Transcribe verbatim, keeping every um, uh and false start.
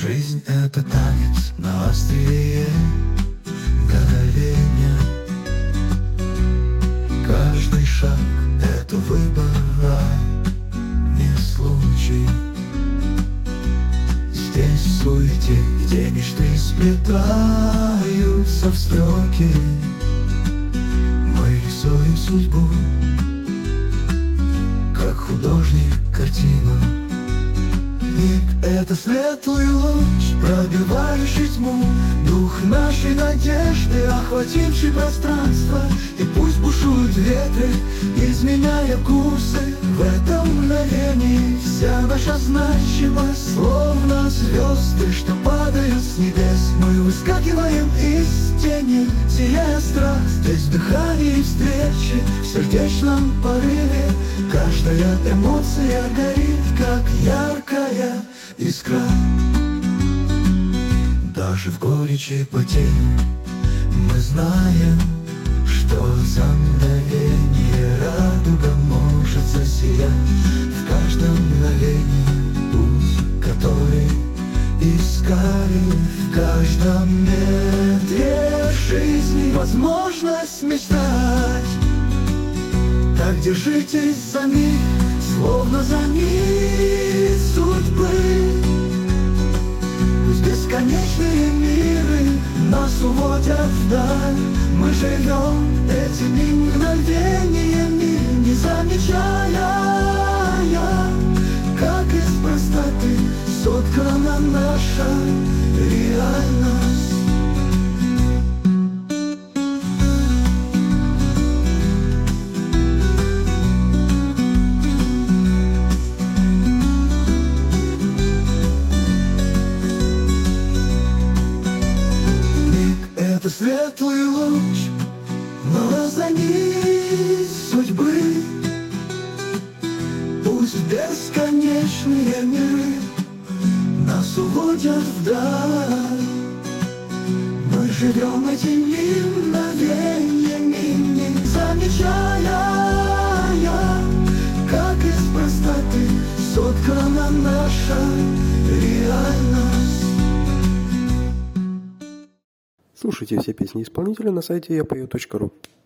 Жизнь — это танец на острие мгновения. Каждый шаг — это выбор, а не случай. Здесь в суете, где мечты сплетаются в строки, мы рисуем судьбу, как художник картину. Миг — это светлый луч, пробивающий тьму, дух нашей надежды, охвативший пространство. И пусть бушуют ветры, изменяя курсы, в этом мгновении вся наша значимость, словно звезды, что падают с небес. Мы выскакиваем из тени, сияя страх. Здесь в дыхании встречи, в сердечном порыве, каждая эмоция горит, как яркая искра. Даже в горечи потерь мы знаем, что за мгновение радуга может засиять. В каждом мгновении путь, который искали, в каждом метре жизни возможность мечтать. Так держитесь за миг, словно за нить судьбы. Пусть бесконечные миры нас уводят вдаль, мы живем этими мгновениями, не замечая, как из простоты соткана наша реальность. Это светлый луч, но за нить судьбы. Пусть бесконечные миры нас уводят вдаль, мы живем этими мгновениями, не замечая, как из простоты соткана наша реальность. Слушайте все песни исполнителя на сайте я пою точка ру.